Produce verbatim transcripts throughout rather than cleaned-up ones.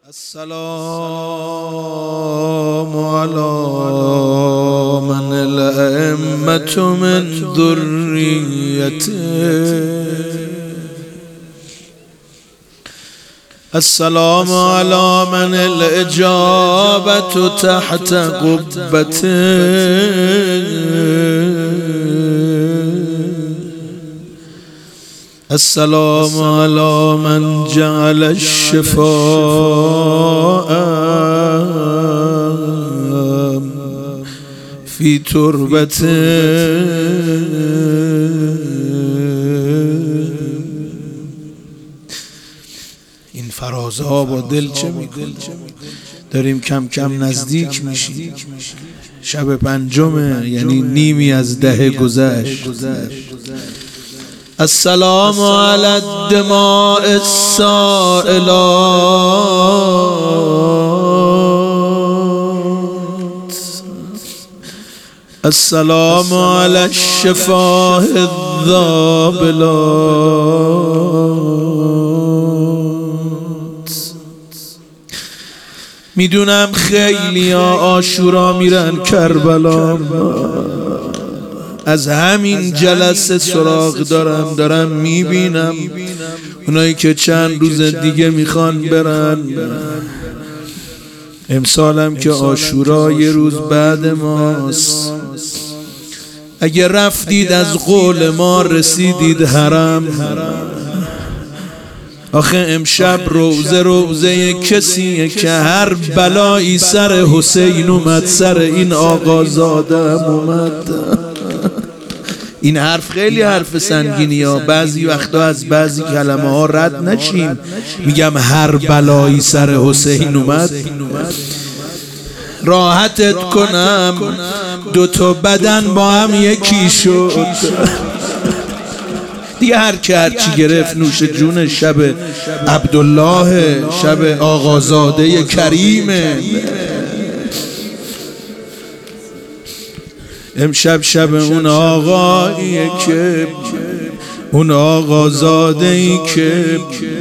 السلام على من الأئمة من ذريته. السلام على من الإجابة تحت قبته. السلام على من جعل الشفاء في تربته. این فرازها با دل چه میکنه؟ داریم کم کم نزدیک میشیم. شب پنجمه، یعنی نیمی از ده گذشت. السلام على الدماء السائلات. السلام على الشفاه الذابلات. میدونم خیلی ها عاشورا میرن کربلا، از همین جلسه سراغ دارم دارم میبینم اونایی که چند روز دیگه میخوان برن. امسالم که عاشورا یه روز بعد ماست. اگه رفتید از قول ما رسیدید حرم، آخه امشب روزه روزه کسیه که هر بلایی سر حسین اومد، سر این آقازادم اومد. این حرف خیلی حرف سنگینی ها، بعضی وقتا از بعضی کلمه ها رد نشیم. میگم هر بلایی سر حسین اومد. راحتت کنم دو تا بدن با هم یکی شد دیگه. هر که هرچی گرفت نوش جون. شب عبدالله، شب آقازاده کریمه. امشب شب اون آقاییه که اون آقازاده‌ای که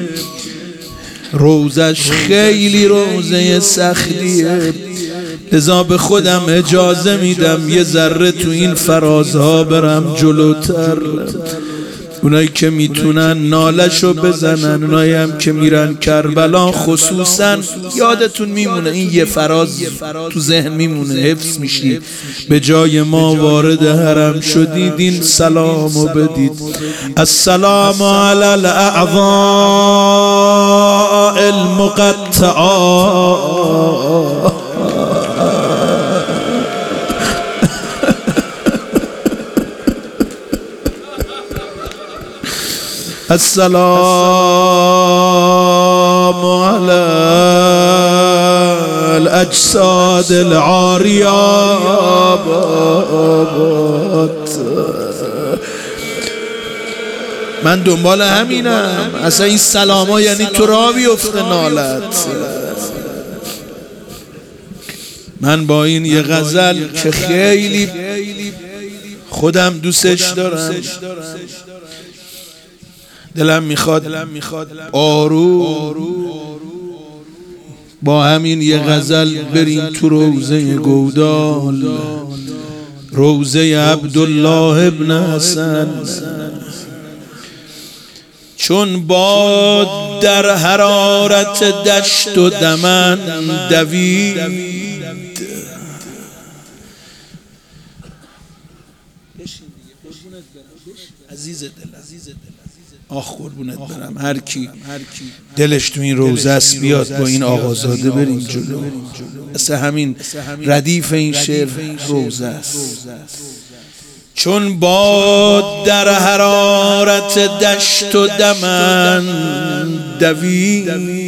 روزش خیلی روزه سختیه. لذا به خودم اجازه میدم یه ذره تو این فرازها برم جلوتر. اونایی که میتونن نالشو بزنن، اونایی هم که میرن کربلا خصوصا یادتون میمونه، این یه فراز تو ذهن میمونه، حفظ میشی. به جای ما وارد حرم شدید این سلامو بدید. السلام علی الاعضاء المقطعات. السلام على الأجساد العاريات. من دنبال همینم. اصلا این سلام ها یعنی تو را بیفته نالت. من با این یه غزل که خیلی خودم دوستش دارم، دلم میخواد آروم با همین یه غزل بریم تو روزه گودال، روزه عبدالله ابن حسن. چون باد در حرارت دشت و دمن دوید، عزیز دل آخ قربونت برم، هر کی دلش تو این روزه است بیاد با این آقازاده بریم جلو. اصلا همین ردیف این شعر روزه است. چون باد در حرارت دشت و دمن دوید،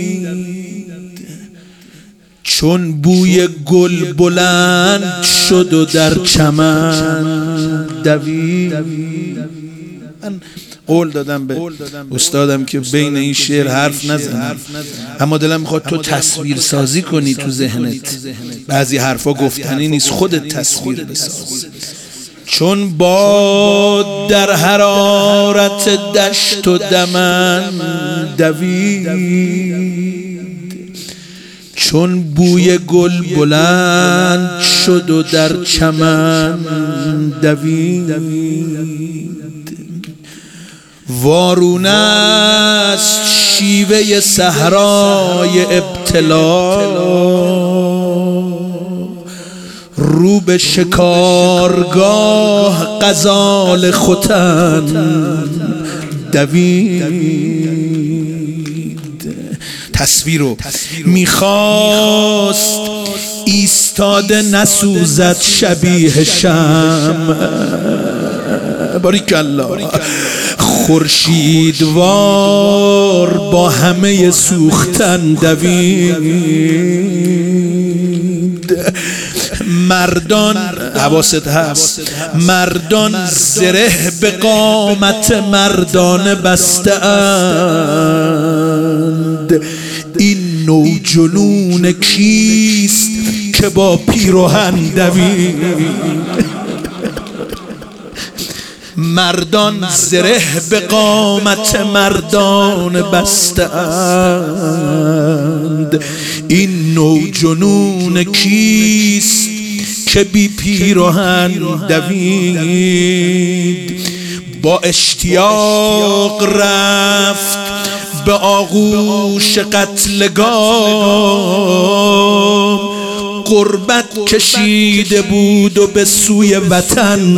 چون بوی گل بلند شد و در چمن دوید. من قول دادم به استادم که بین این شعر حرف نزنم، اما دلم میخواد تو تصویر سازی کنی تو ذهنت. بعضی حرفا گفتنی نیست، خودت تصویر بساز. چون باد در حرارت دشت و دمن دوید، چون بوی گل بلند شد و در چمن دوید، وارونه است شیوه صحرای ابتلا، رو به شکارگاه غزال ختن دوید. تصویرو میخواست ایستاده نسوزد شبیه شمع، باریکالله، خورشیدوار با همه سوختن دوید. مردان حواست هست، مردان زره به قامت مردان بسته اند، این نوجنون کیست که با پیراهن دوید. مردان زره به قامت مردان بسته اند، این نوجنون کیست که بی پیراهن دوید. با اشتیاق رفت به آغوش قتلگاه، غربت کشیده بود و به سوی وطن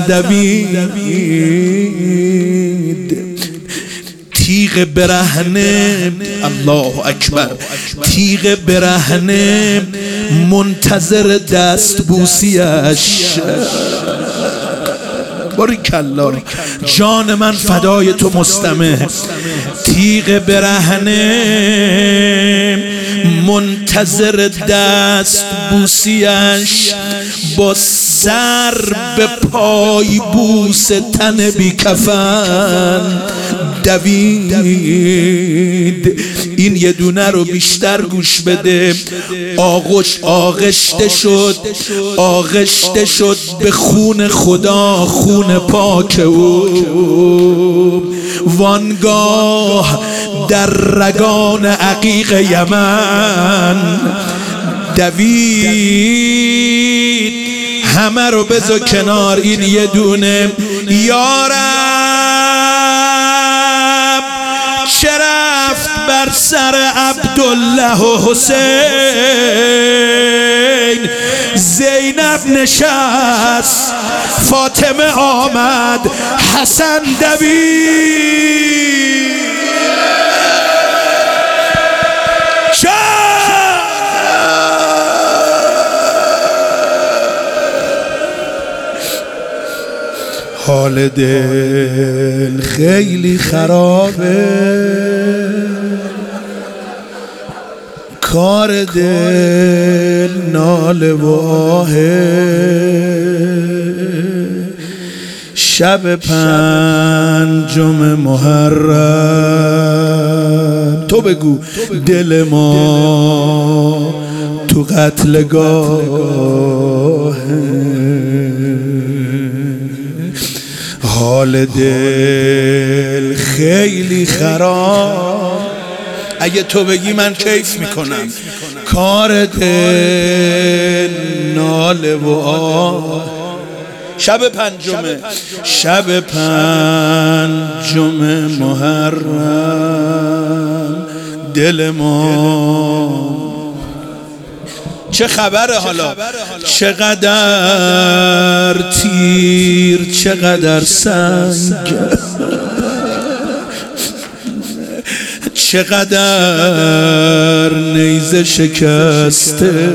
دوید. تیغ برهنه، الله اکبر، تیغ برهنه منتظر دست بوسیش. باریکالله، جان من فدای تو مستمع. تیغ برهنه منتظر دست بوسیش، با سر به پای بوس تن بی کفن دوید. این یه دونه رو بیشتر گوش بده. آغوش آغشته شد، آغشته شد به خون خدا، خون پاک او. وانگاه در رگان عقیق یمن دوید. همه رو بذار کنار، این یه دونه. یارب چه رفت بر سر عبدالله و حسین، زینب نشست، فاطمه آمد، حسن دوید. حال دل خیلی خرابه، کار دل ناله و آهه. شب پنجم محرم، تو بگو دل ما تو قتلگاه. حال دل خیلی خراب، اگه تو بگی من کیف میکنم. کار دل ناله و آه. شب پنجمه، شب پنجم محرم، دل ما چه خبره حالا؟ چقدر تیر، چقدر سنگ، چقدر نیزه شکسته.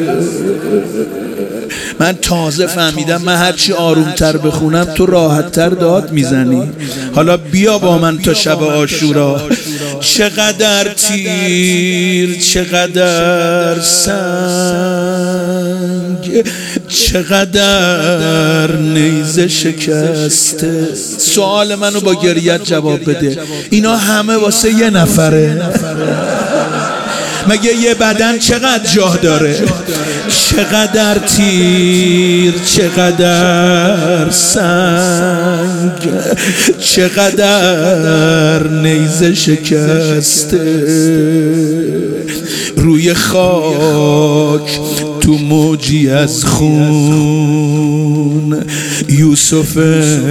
من تازه فهمیدم من هرچی آرومتر بخونم تو راحتتر داد میزنی. حالا بیا با من تا شب عاشورا. چقدر تیر، چقدر سنگ، چقدر نیزه شکسته. سوال منو با گریت جواب بده. اینا همه واسه یه نفره. مگه یه بدن چقدر جا داره؟ چقدر تیر، چقدر سنگ، چقدر نیزه شکسته روی خاک تو موجی از خون یوسف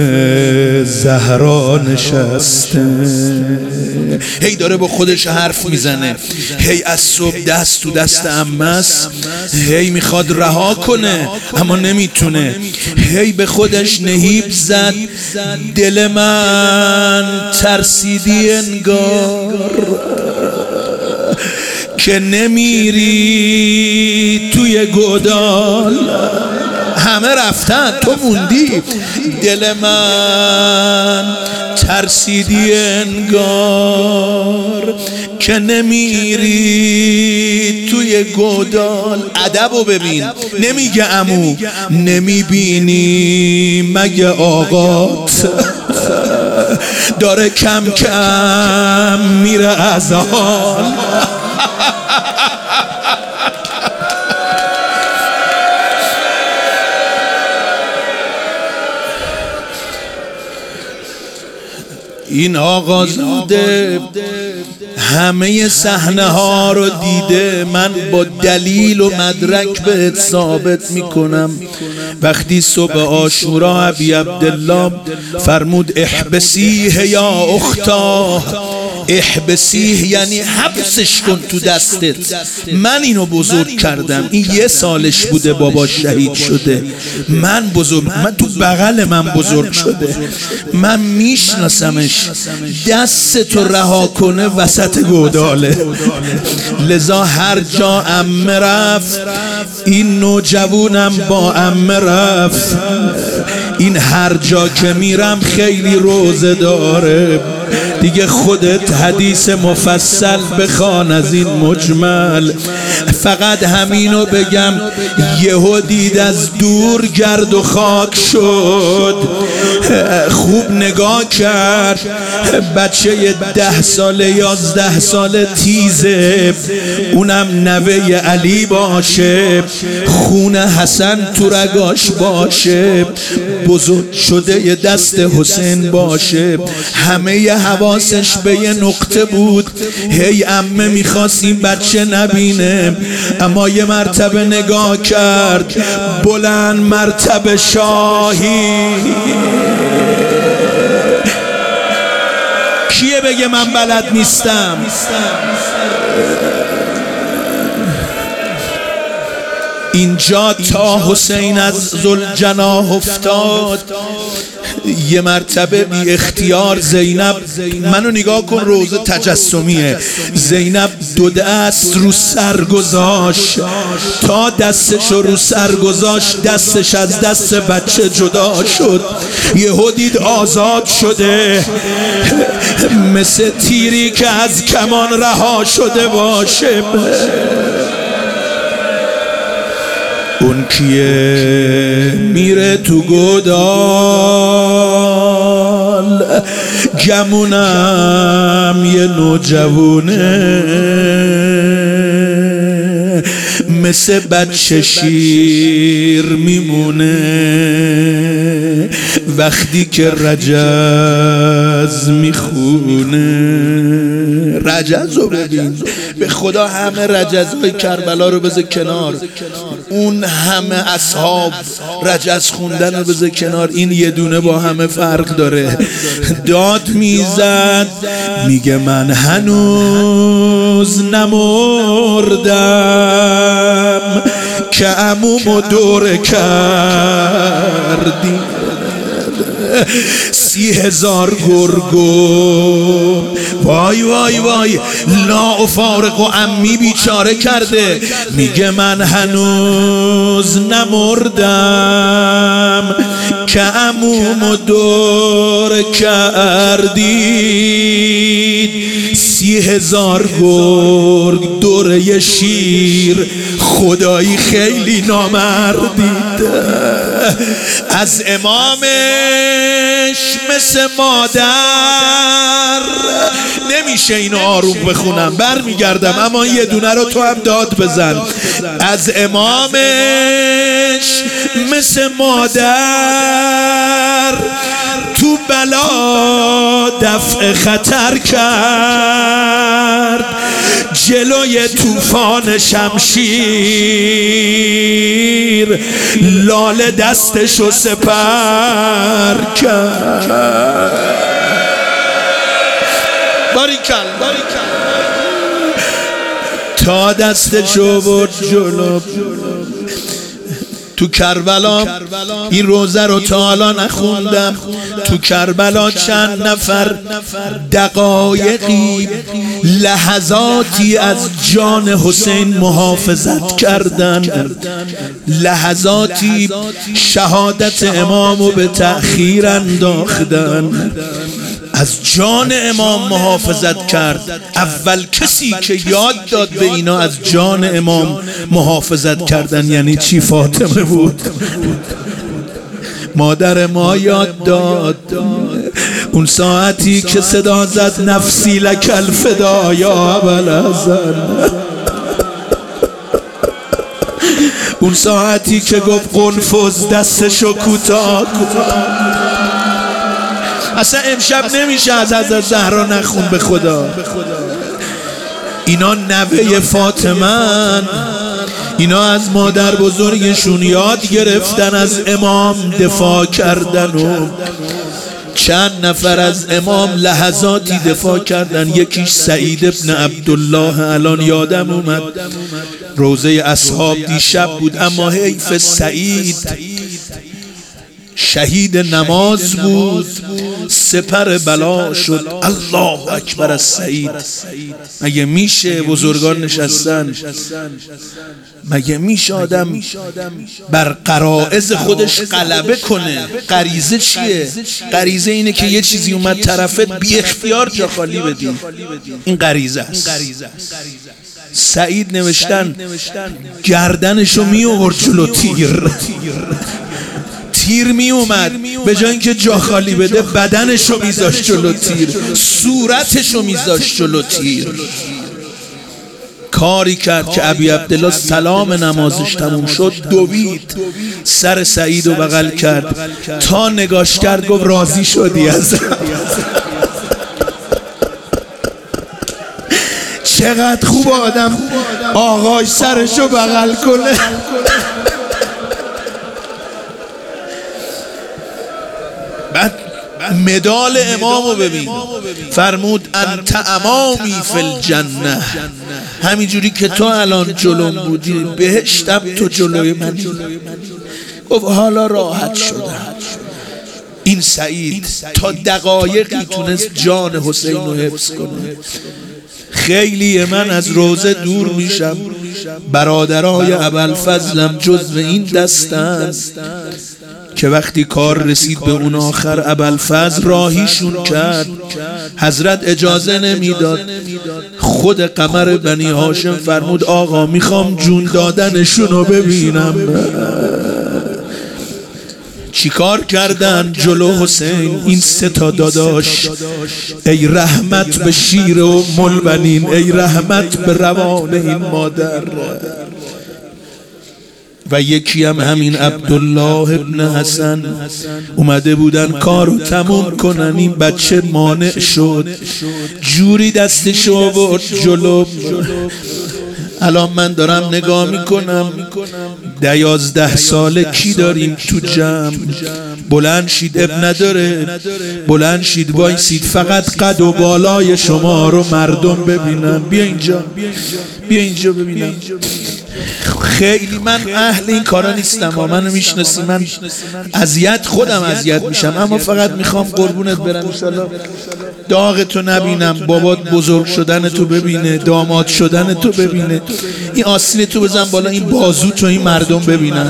زهرا نشسته. هی داره با خودش حرف میزنه، هی از صبح دست تو دست عمس، هی میخواد رها کنه اما نمیتونه. هی به خودش نهیب زد، دل من ترسیدی انگار که نمیری توی گودال. همه رفتن تو موندی، دل من ترسیدی انگار که نمیری توی گودال. ادبو ببین، نمیگه عمو، نمیبینی مگه آقات داره کم کم میره از حال. این آقازاده همه صحنه ها رو دیده. من با دلیل و مدرک بهت ثابت میکنم. وقتی صبح عاشورا ابی عبدالله فرمود احبسیه یا اختا، احبسیه یعنی حبسش کن تو دستت. من اینو بزرگ کردم، این یه سالش بوده بابا شهید شده، من بزرگ، من تو بغل من بزرگ شده، من میشناسمش. دستتو رها کنه وسط گوداله. لذا هر جا عمه رفت این نوجوانم با عمه رفت. این هر جا که میرم خیلی روزه داره. دیگه خودت حدیث مفصل بخوان از این مجمل. فقط همینو بگم، یهو دید از دور گرد و خاک شد. خوب نگاه کرد، بچه ده ساله یازده ساله تیزه، اونم نوه علی باشه، خون حسن تو رگاش باشه، بزرگ شده یه دست حسین باشه. همه حواسش به یه نقطه بود، هی عمه میخواست این بچه نبینه، اما یه مرتبه نگاه کرد، بلند مرتبه شاهی. کیه بگه من بلد نیستم؟ اینجا تا حسین از ذوالجناح افتاد، یه مرتبه بی اختیار زینب، منو نگاه کن، روزه تجسمیه، زینب دو دست رو سر گذاشت. تا دستش رو سر گذاشت دستش از دست بچه جدا شد. یهو دید آزاد شده، مثل تیری که از کمان رها شده باشه. اون کیه میره تو گودال، گمونم یه نوجوونه، مثل بچه شیر میمونه. وقتی که رجز میخونه، رجز رو ببین، به خدا همه رجزهای کربلا رو بذار کنار، اون همه اصحاب رجز خوندن رو بذار کنار، این یه دونه با همه فرق داره. داد میزد میگه من هنوز نمردم که عمومو دوره کردی. سی هزار گرگو، وای وای وای، لا افارق و عمی بیچاره کرده. میگه من هنوز نمردم که عمومو دور کردید. سی هزار گرگ دوره شیر، خدایی خیلی نامردید. از امامش مثل مادر نمیشه اینو آروم بخونم، برمیگردم، اما یه دونه رو تو هم داد بزن. از امامش مثل مادر تو بلا دفع خطر کرد، جلوی طوفان شمشیر لاله دستشو سپر کرد. باریکل باریکل تا دستشو برد جلو. تو کربلا این روزه رو تا حالا نخوندم. تو کربلا چند نفر دقایقی لحظاتی از جان حسین محافظت کردن، لحظاتی شهادت امامو به تأخیر انداختن. از جان امام محافظت کرد. اول کسی که یاد داد به اینا از جان امام محافظت کردن یعنی چی؟ فاطمه بود. مادر ما یاد داد. اون ساعتی که صدا زد نفسی لک الفدا یا ابوالحسن، اون ساعتی که گفت قنفذ دستشو کوتاه کوتاه. اصلا امشب نمیشه از حضرت زهرا نخون به خدا. اینا نوه فاطمه، اینا از مادر بزرگشون یاد گرفتن از امام دفاع کردن و چند نفر از امام لحظاتی دفاع کردن. یکیش سعید ابن عبدالله، الان یادم اومد، روزه اصحاب دیشب بود، اما حیف سعید شهید نماز بود، سپر بلا شد. الله اکبر از سعید. مگه میشه بزرگان نشستن؟ مگه میشه آدم بر غرایز خودش غلبه کنه؟ غریزه چیه؟ غریزه اینه که یه چیزی اومد طرفت بی اختیار جا خالی بدی. این غریزه است. سعید نوشتن گردنشو می آورد جلو تیر، تیر می اومد، به جای اینکه جا خالی بده بدنشو میذاشت جلو تیر، صورتشو میذاشت جلو تیر. کاری کرد که ابی عبدالله سلام نمازش تموم شد دوید سر سعید رو بغل کرد، تا نگاش کرد گفت راضی شدی از چقدر خوب آدم آقای سرشو بغل کنه. بعد مدال امامو ببین، فرمود انت امامی فی الجنه، همینجوری که تو الان جلوم بودی بهشتم تو جلوی منی. گفت حالا راحت شدم. این سعید تا دقایقی تونست جان حسین رو حفظ کنه. خیلی من از روزه دور میشم، برادرای ابوالفضلم جزو این دستن که وقتی کار رسید به اون آخر ابوالفضل راهیشون کرد. حضرت اجازه نمیداد. خود قمر بنی هاشم فرمود آقا میخوام جون دادنشون رو ببینم. چیکار کردن جلو حسین؟ این سه تا داداش، ای رحمت به شیر و ملبنین، ای رحمت به روان این مادر. و یکی هم همین عبدالله ابن حسن اومده بودن کارو تموم کنن، این بچه مانع شد، جوری دستشو برد جلو. الان من دارم نگاه میکنم ده یازده ساله کی داریم تو جمع؟ بلند شید اب نداره، بلند شید وایسید، فقط قد و بالای شما رو مردم ببینن. بیا اینجا، بیا اینجا ببینم. خیلی من اهل این کارا نیستم، منو میشناسی، من اذیت خودم اذیت میشم، اما فقط میخوام قربونت برم ان شاءالله داغ تو نبینم، بابات بزرگ شدن تو ببینه، داماد شدن تو ببینه، این آستین تو بزن بالا، این بازو تو این مردم ببینن.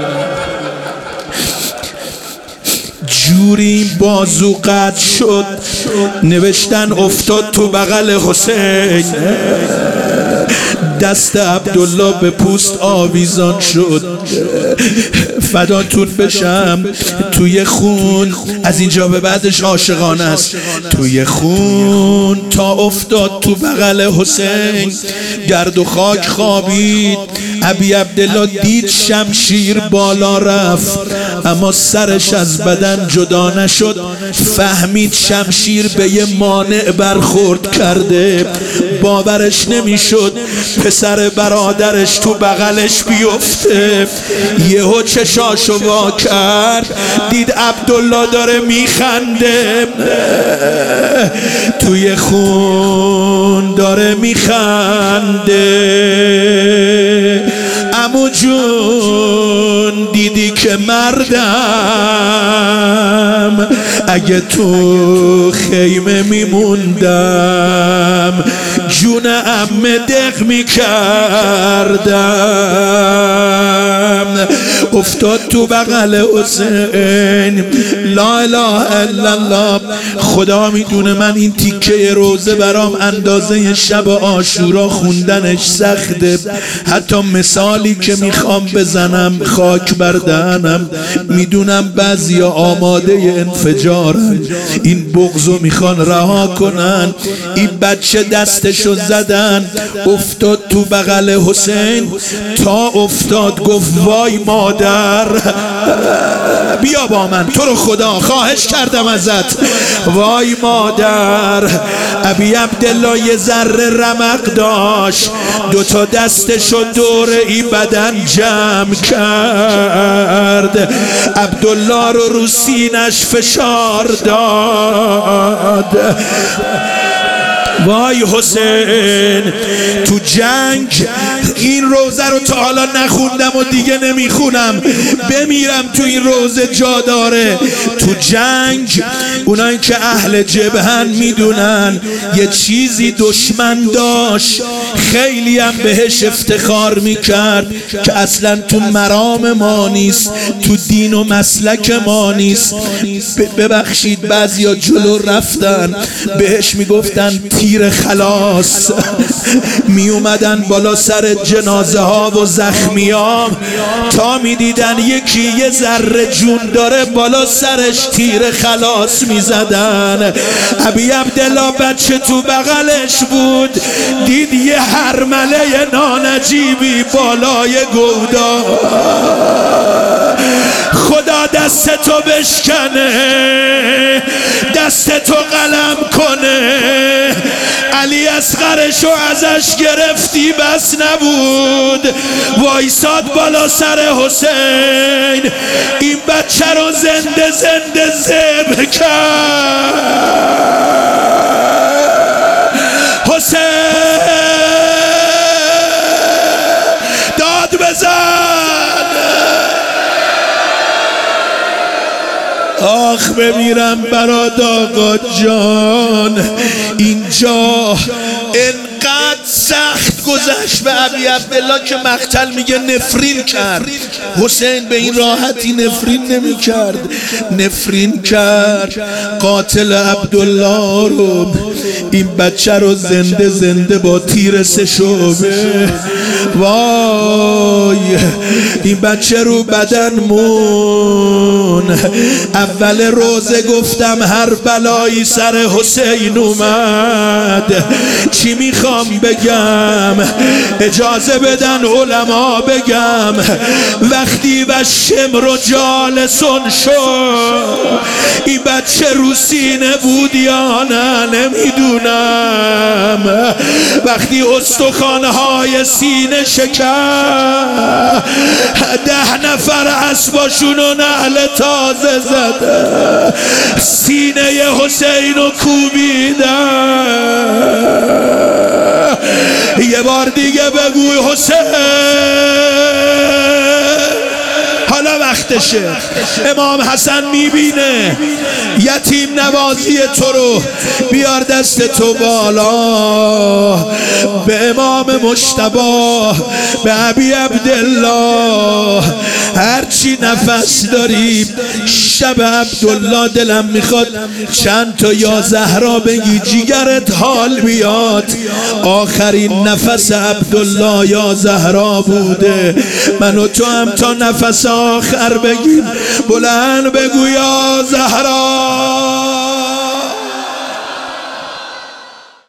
جوری بازو قطع شد، نوشتن افتاد تو بغل حسین، دست عبدالله به پوست آویزان شد. فداتون بشم، توی خون، از اینجا به بعدش عاشقانه است، توی خون تا افتاد تو بغل حسین، گرد و خاک خوابید. ابی عبدالله دید شمشیر بالا رفت اما سرش از بدن جدا نشد. فهمید شمشیر به یه مانع برخورد کرده. باورش نمیشد پسر برادرش تو بغلش بیفته. یهو چشاشو وا کرد، دید عبدالله داره میخنده، توی خون داره میخنده. عمو جون دیدی که مردم، اگه تو خیمه میموندم جون عمه دق میکردم. افتاد تو بغل حسین. لا اله الا الله. خدا میدونه من این تیکه روزه برام اندازه شب عاشورا خوندنش سخته. حتی مثالی که میخوام بزنم خاک بر دهنم. میدونم بعضیا آماده انفجارن، این بغضو میخوان رها کنن. این بچه دستشو زدن، افتاد تو بغل حسین. تا افتاد گفت وای مادر، بیا با من، تو رو خدا خواهش کردم ازت، وای مادر. ابی عبدالله یه ذره رمق داشت، دوتا دستشو دور ای بدن جمع کرد. عبدالله رو رو سینش فشار داد. وای حسین، تو جنگ این روزه رو تا حالا نخوندم و دیگه نمیخونم، بمیرم تو این روزه جا داره. تو جنگ اونایی که اهل جبهن میدونن یه چیزی دشمن داشت، خیلی هم بهش افتخار میکرد که اصلا تو مرام ما نیست، تو دین و مسلک ما نیست. ببخشید بعضیا جلو رفتن بهش میگفتن تیر خلاص. می اومدن بالا سر جنازه ها و زخمی ها، تا می دیدن یکی یه ذره جون داره بالا سرش تیر خلاص می زدن. ابی عبدالله بچه تو بغلش بود، دید یه هرمله نانجیبی بالای گودا. خدا دستتو بشکنه، دستتو قلم کنه. علی اصغرشو ازش گرفتی بس نبود، وایساد بالا سر حسین. این بچه رو زنده زنده ذبح کرد. حسین داد بزن، آخ بمیرم برات آقا جان. اینجا انقدر سخت گذشت به ابی عبدالله که مقتل میگه نفرین کرد. حسین به این راحتی نفرین نمی کرد، نفرین کرد. قاتل عبدالله رو، این بچه رو زنده زنده با تیر سه شعبه، وای این بچه رو بدن مون. اول روزه گفتم هر بلایی سر حسین اومد، چی میخوام بگم؟ اجازه بدن علما بگم. وقتی و شمر و جالسون شد، این بچه رو سینه بود یا نه نمیدونم. وقتی استخوانهای سینه شکر، ده نفر اسباشون و نعل تازه زده، سینه حسین رو کوبیدن. یه بار دیگه بگوی حسین، حالا وقتشه. وقتشه. امام حسن میبینه یتیم نوازی تو رو، بیار دست تو بالا به امام مجتبی، به ابی عبدالله. هرچی نفس داری شب عبدالله دلم میخواد چند تا یا زهرا بگی جیگرت حال بیاد. آخرین نفس عبدالله یا زهرا بوده. من و تو هم تا نفس آخر بگیم بلند بگو یا زهرا.